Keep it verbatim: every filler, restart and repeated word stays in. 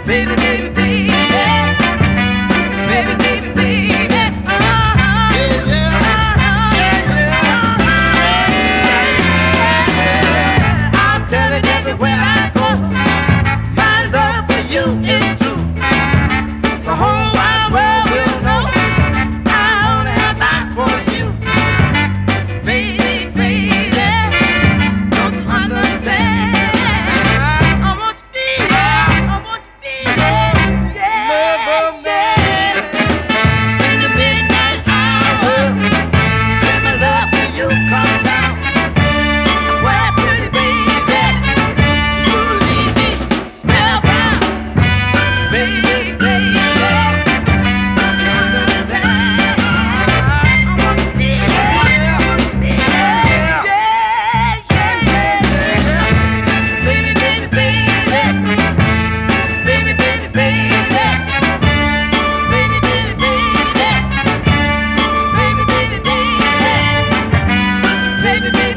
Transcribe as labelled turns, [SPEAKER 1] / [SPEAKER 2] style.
[SPEAKER 1] baby, baby, baby, baby, baby, baby. Uh-huh. Yeah, yeah. Uh-huh. Yeah, yeah. I'm telling everywhere I go, my love for you is true. The whole wide world will know I only have eyes for you, baby, baby. Don't you understand? I want to be there. I want to be there. Yeah, love of me. In the midnight hour, when my love for you comes down, I swear, pretty baby, you'll leave me spellbound, baby, baby. Don't you understand? I want to be there. I want to be there. Yeah, yeah, yeah. Baby, baby, baby. Baby, baby, baby. Baby, baby, baby. Baby, baby, baby. Baby, baby,